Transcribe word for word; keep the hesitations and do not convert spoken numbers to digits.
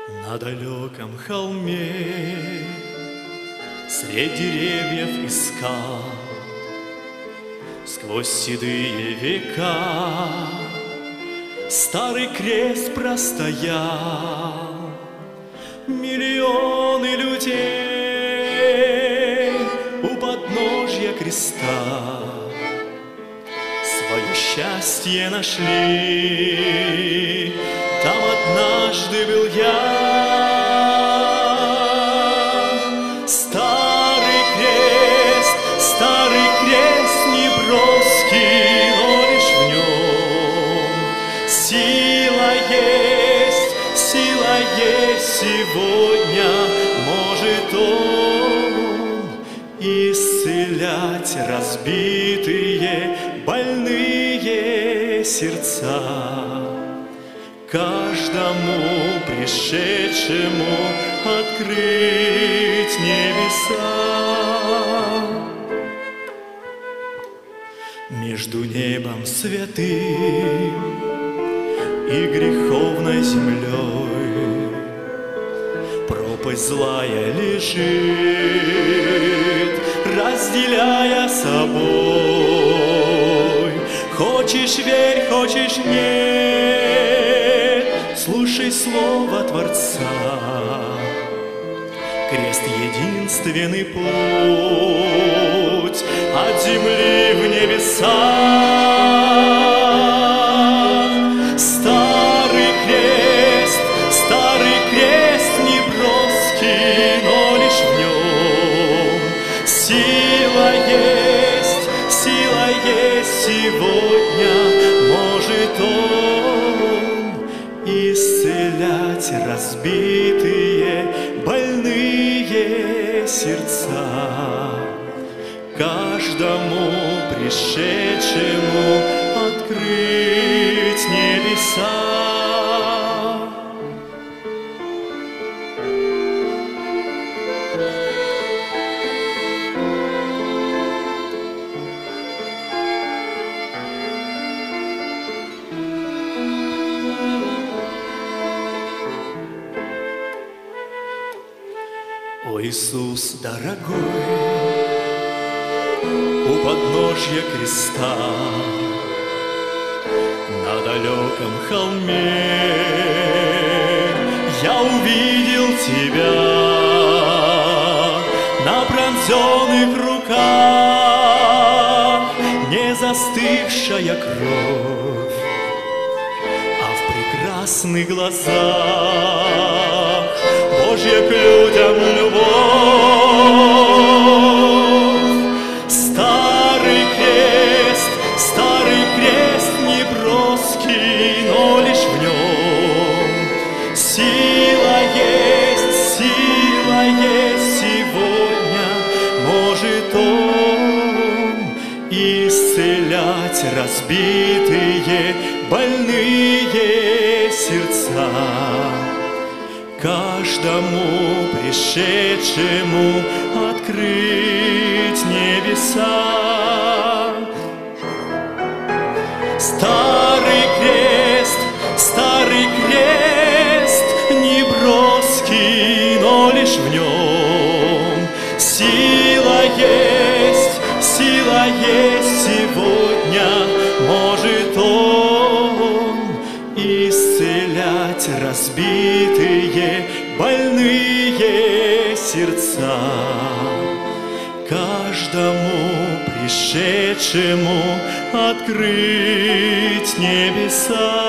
На далеком холме средь деревьев и скал сквозь седые века старый крест простоял. Миллионы людей у подножья креста свое счастье нашли. Там однажды был я. Старый крест, старый крест неброский, но лишь в нем сила есть, сила есть сегодня. Может он исцелять разбитые, больные сердца. Каждому пришедшему открыть небеса. Между небом святым и греховной землей пропасть злая лежит, разделяя собой. Хочешь верь, хочешь нет, слушай слово Творца. Крест — единственный путь от земли в небеса. Старый крест, старый крест неброский, но лишь в нем сила есть, сила есть сегодня. Может он исцелять разбитые, больные сердца. Каждому пришедшему открыть небеса. О, Иисус дорогой, у подножья креста, на далеком холме я увидел Тебя. На пронзенных руках не застывшая кровь, а в прекрасных глазах Божья к людям любовь. Старый крест, старый крест неброский, но лишь в нем сила есть, сила есть сегодня. Может он исцелять разбитые, больные сердца. Каждому пришедшему открыть небеса. Старый крест, старый крест неброский, но лишь в нем сила есть, сила есть сегодня. Может он исцелять разбитые, больные сердца. Каждому пришедшему открыть небеса.